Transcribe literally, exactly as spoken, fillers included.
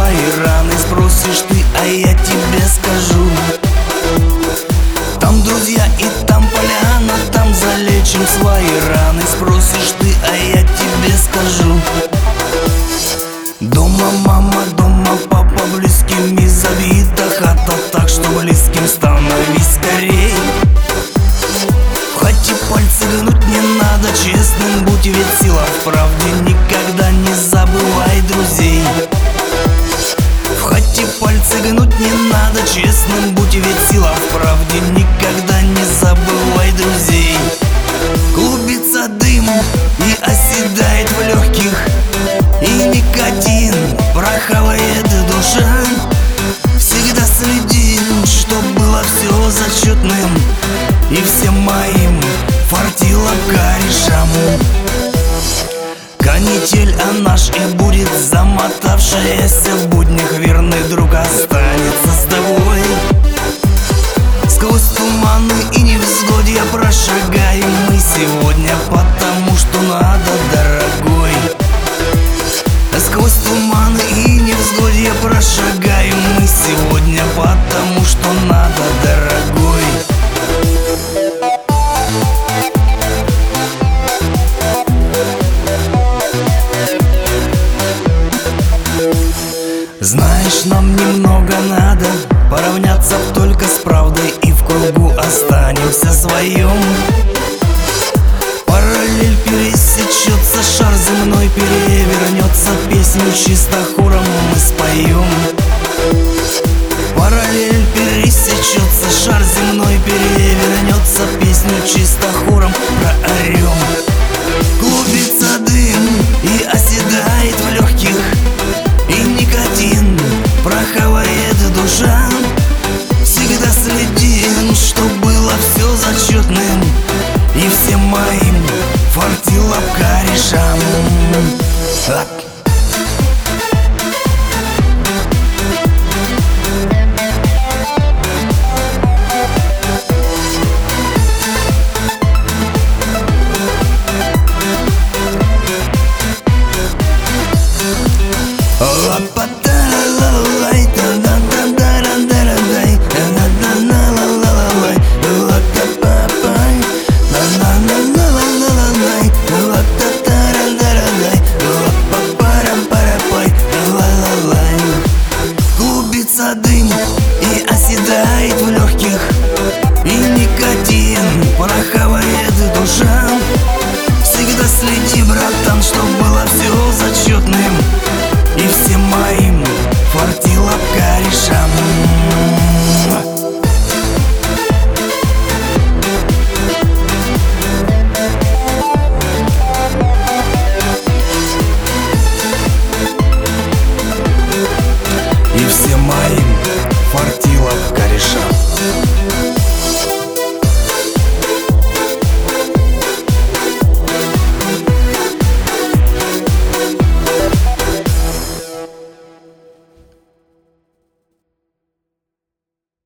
свои раны. Спросишь ты, а я тебе скажу: там друзья и там поляна, там залечим свои раны. Спросишь ты, а я тебе скажу: дома мама, дома папа, близкими забита хата, так что близким становись скорей. В хате пальцы гнуть не надо, честным будь, ведь сила в правде. Никогда не забывай друзей. В хате пальцы гнуть не надо, честным будь, ведь сила в правде. Никогда не забывай друзей. Клубится дым и оседает в легких, и никотин пороховает душа. Всегда следи, чтоб было все зачетным, и всем моим фартило корешам. Канитель, а наш и будет замотавшаяся в буднях. Верный друг останется с тобой. Сквозь туманы и невзгодья прошагаем мы сегодня, потому что надо, дорогой. Сквозь туманы и невзгодья прошагаем мы сегодня, потому что надо, дорогой. Знаешь, нам немного надо поравняться только с правдой, и в кругу останемся своем. Параллель пересечется, шар земной перевернется, песню чисто хором мы споем. Параллель пересечется, шар земной перевернется, песню чисто хором проорем. Клубится дым и оседает в легких, и никотин пороховает душа. Всегда следим, чтоб было все зачетным, и всем моим фартило корешам.